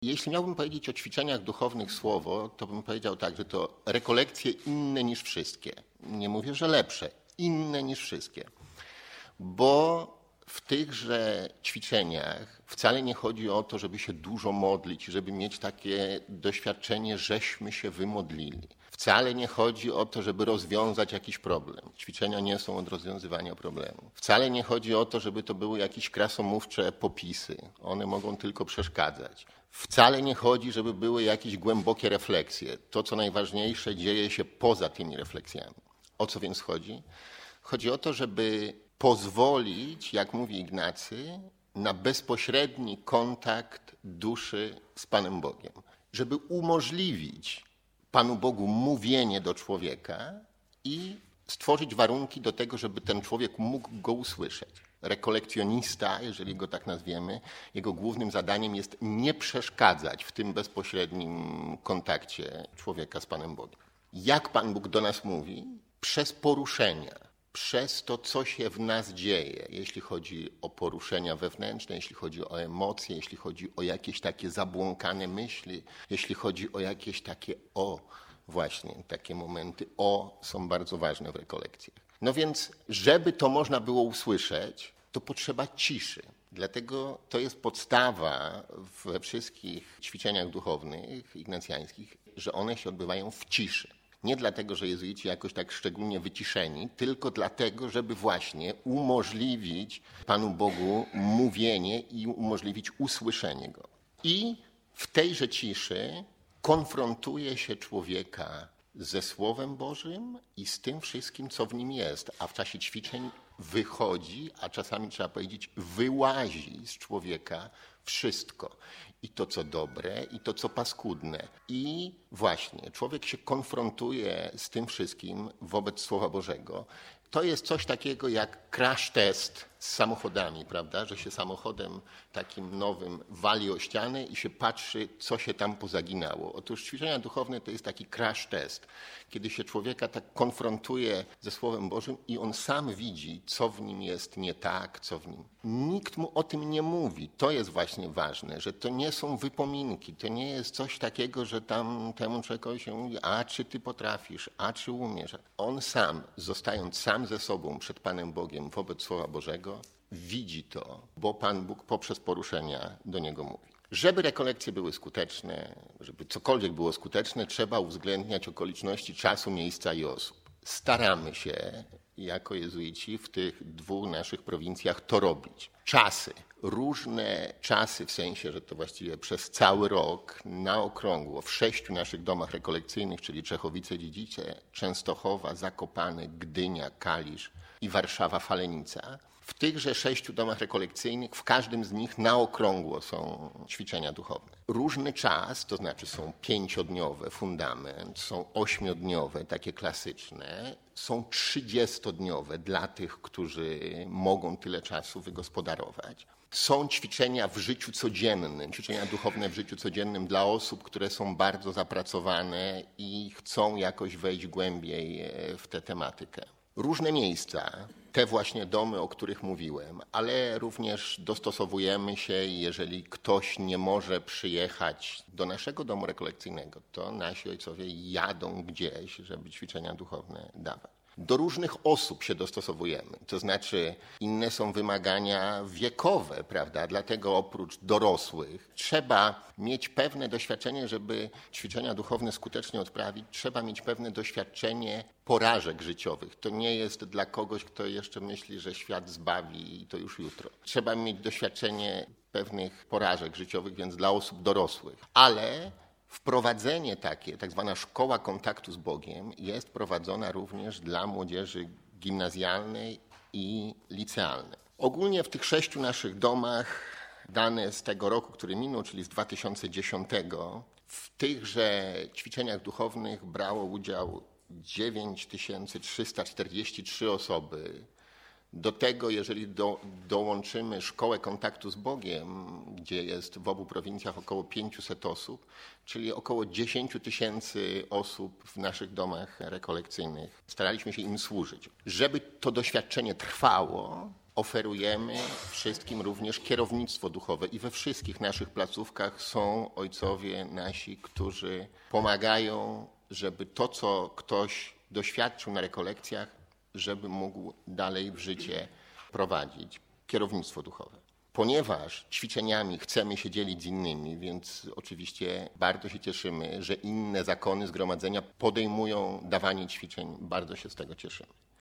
Jeśli miałbym powiedzieć o ćwiczeniach duchownych słowo, to bym powiedział tak, że to rekolekcje inne niż wszystkie. Nie mówię, że lepsze, inne niż wszystkie. Bo w tychże ćwiczeniach wcale nie chodzi o to, żeby się dużo modlić, żeby mieć takie doświadczenie, żeśmy się wymodlili. Wcale nie chodzi o to, żeby rozwiązać jakiś problem. Ćwiczenia nie są od rozwiązywania problemu. Wcale nie chodzi o to, żeby to były jakieś krasomówcze popisy. One mogą tylko przeszkadzać. Wcale nie chodzi, żeby były jakieś głębokie refleksje. To, co najważniejsze, dzieje się poza tymi refleksjami. O co więc chodzi? Chodzi o to, żeby pozwolić, jak mówi Ignacy, na bezpośredni kontakt duszy z Panem Bogiem. Żeby umożliwić Panu Bogu mówienie do człowieka i stworzyć warunki do tego, żeby ten człowiek mógł go usłyszeć. Rekolekcjonista, jeżeli go tak nazwiemy, jego głównym zadaniem jest nie przeszkadzać w tym bezpośrednim kontakcie człowieka z Panem Bogiem. Jak Pan Bóg do nas mówi? Przez poruszenia, przez to, co się w nas dzieje, jeśli chodzi o poruszenia wewnętrzne, jeśli chodzi o emocje, jeśli chodzi o jakieś takie zabłąkane myśli, jeśli chodzi o jakieś takie właśnie takie momenty są bardzo ważne w rekolekcjach. No więc, żeby to można było usłyszeć, to potrzeba ciszy. Dlatego to jest podstawa we wszystkich ćwiczeniach duchownych, ignacjańskich, że one się odbywają w ciszy. Nie dlatego, że jezuici jakoś tak szczególnie wyciszeni, tylko dlatego, żeby właśnie umożliwić Panu Bogu mówienie i umożliwić usłyszenie Go. I w tejże ciszy konfrontuje się człowieka ze Słowem Bożym i z tym wszystkim, co w nim jest, a w czasie ćwiczeń wychodzi, a czasami trzeba powiedzieć wyłazi z człowieka wszystko. I to, co dobre, i to, co paskudne. I właśnie człowiek się konfrontuje z tym wszystkim wobec Słowa Bożego. To jest coś takiego jak crash test z samochodami, prawda? Że się samochodem takim nowym wali o ścianę i się patrzy, co się tam pozaginało. Otóż ćwiczenia duchowne to jest taki crash test, kiedy się człowieka tak konfrontuje ze Słowem Bożym i on sam widzi, co w nim jest nie tak, co w nim. Nikt mu o tym nie mówi. To jest właśnie ważne, że to nie są wypominki, to nie jest coś takiego, że tam temu człowiekowi się mówi, a czy ty potrafisz, a czy umiesz. On sam, zostając sam ze sobą przed Panem Bogiem wobec Słowa Bożego, widzi to, bo Pan Bóg poprzez poruszenia do niego mówi. Żeby rekolekcje były skuteczne, żeby cokolwiek było skuteczne, trzeba uwzględniać okoliczności czasu, miejsca i osób. Staramy się jako jezuici w tych dwóch naszych prowincjach to robić. Czasy, różne czasy, w sensie, że to właściwie przez cały rok na okrągło w 6 naszych domach rekolekcyjnych, czyli Czechowice-Dziedzice, Częstochowa, Zakopane, Gdynia, Kalisz i Warszawa-Falenica. W tychże 6 domach rekolekcyjnych, w każdym z nich na okrągło są ćwiczenia duchowne. Różny czas, to znaczy są 5-dniowe fundament, są 8-dniowe, takie klasyczne, są 30-dniowe dla tych, którzy mogą tyle czasu wygospodarować. Są ćwiczenia w życiu codziennym, ćwiczenia duchowne w życiu codziennym dla osób, które są bardzo zapracowane i chcą jakoś wejść głębiej w tę tematykę. Różne miejsca, te właśnie domy, o których mówiłem, ale również dostosowujemy się i jeżeli ktoś nie może przyjechać do naszego domu rekolekcyjnego, to nasi ojcowie jadą gdzieś, żeby ćwiczenia duchowne dawać. Do różnych osób się dostosowujemy, to znaczy inne są wymagania wiekowe, prawda? Dlatego oprócz dorosłych trzeba mieć pewne doświadczenie, żeby ćwiczenia duchowne skutecznie odprawić, trzeba mieć pewne doświadczenie porażek życiowych. To nie jest dla kogoś, kto jeszcze myśli, że świat zbawi i to już jutro. Trzeba mieć doświadczenie pewnych porażek życiowych, więc dla osób dorosłych. Ale wprowadzenie takie, tak zwana szkoła kontaktu z Bogiem, jest prowadzona również dla młodzieży gimnazjalnej i licealnej. Ogólnie w tych 6 naszych domach, dane z tego roku, który minął, czyli z 2010, w tychże ćwiczeniach duchownych brało udział 9343 osoby. Do tego, jeżeli dołączymy szkołę kontaktu z Bogiem, gdzie jest w obu prowincjach około 500 osób, czyli około 10 000 osób w naszych domach rekolekcyjnych, staraliśmy się im służyć. Żeby to doświadczenie trwało, oferujemy wszystkim również kierownictwo duchowe i we wszystkich naszych placówkach są ojcowie nasi, którzy pomagają, żeby to, co ktoś doświadczył na rekolekcjach, żeby mógł dalej w życie prowadzić. Kierownictwo duchowe. Ponieważ ćwiczeniami chcemy się dzielić z innymi, więc oczywiście bardzo się cieszymy, że inne zakony zgromadzenia podejmują dawanie ćwiczeń. Bardzo się z tego cieszymy.